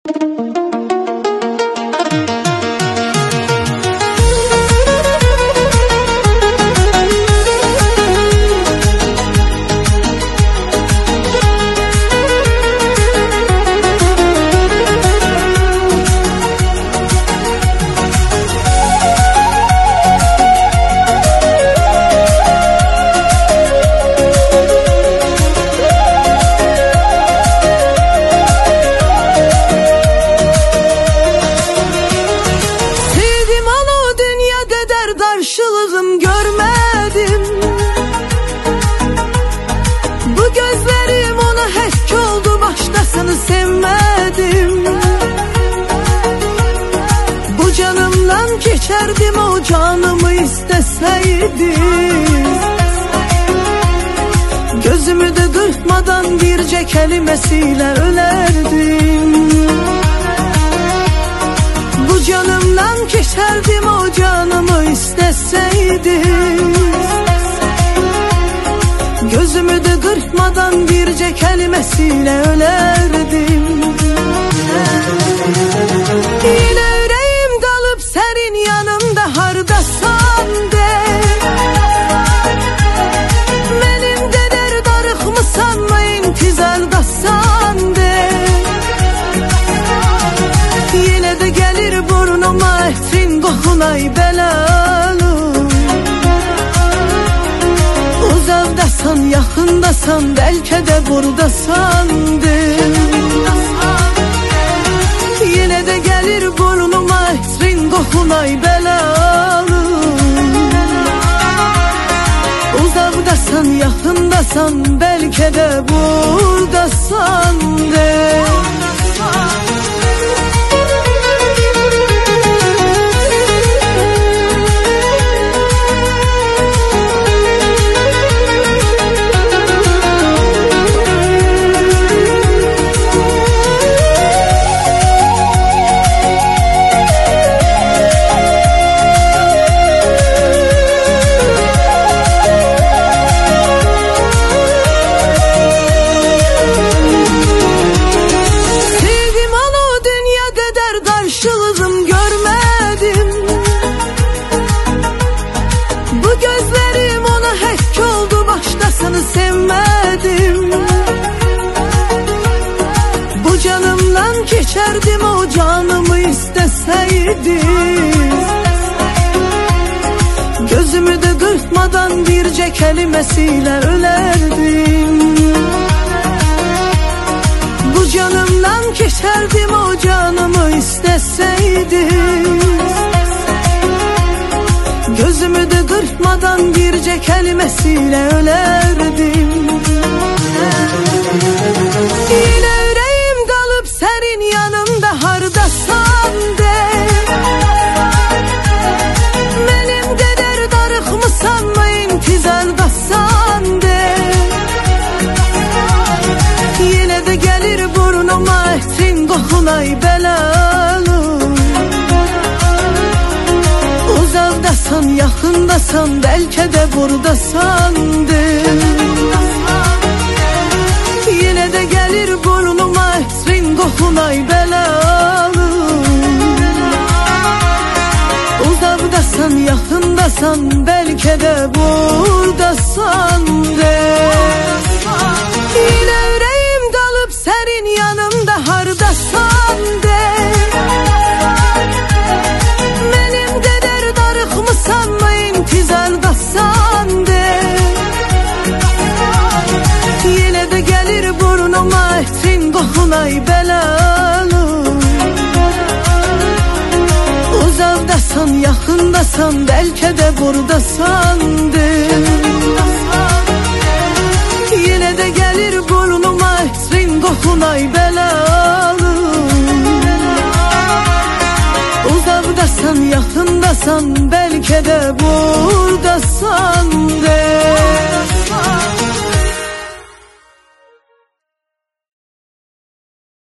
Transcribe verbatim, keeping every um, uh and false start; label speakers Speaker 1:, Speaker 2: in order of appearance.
Speaker 1: Karşılığım görmedim. Bu gözlerim ona hek oldu, başkasını sevmedim. Bu canımdan geçerdim, o canımı isteseydim. Gözümü de kırpmadan birce kelimesiyle ölerdim. Bu canımdan geçerdim, o canımı isteseydim. Gözümü de kırpmadan birce kelimesiyle ölerdim. Yine yüreğim dalıp senin yanımda hardasan de. Benim deder darıkmısan mı intizardasan de. Yine de gelir burnuma etrin qoxunay belalı. Uzaqdasan, yaxındasan, bəlkə də burdasandır. Yine de gelir burnuma etrin qoxunay belalı. Uzaqdasan, yaxındasan, bəlkə də burdasandır. Sevmedim. Bu canımdan geçerdim, o canımı isteseydim. Gözümü de kırpmadan birce kelimesiyle ölerdim. Bu canımdan geçerdim, o canımı isteseydim. Gözümü de kırpmadan birce kelimesiyle ölerdim. Yine yüreğim dalıp senin yanında hardasan de. Benim deder darıkmısan mı intizardasan de. Yine de gelir burnuma etrin qoxunay belalı. Uzaqdasan, yaxındasan, bəlkə də burdasandır. Yine de gelir burnuma etrin qoxunay belalı. Uzaqdasan, yaxındasan, bəlkə də burdasandır. Yine yüreğim dalıp senin yanımda hardasan de. Darıkmısan mı intizardasan de. Yine de gelir burnuma etrin qoxunay belalı. Uzaqdasan, yaxındasan, bəlkə də burdasandır. Yine de gelir burnuma etrin qoxunay belalı. Uzaqdasan, yaxındasan, bəlkə də burdasandır.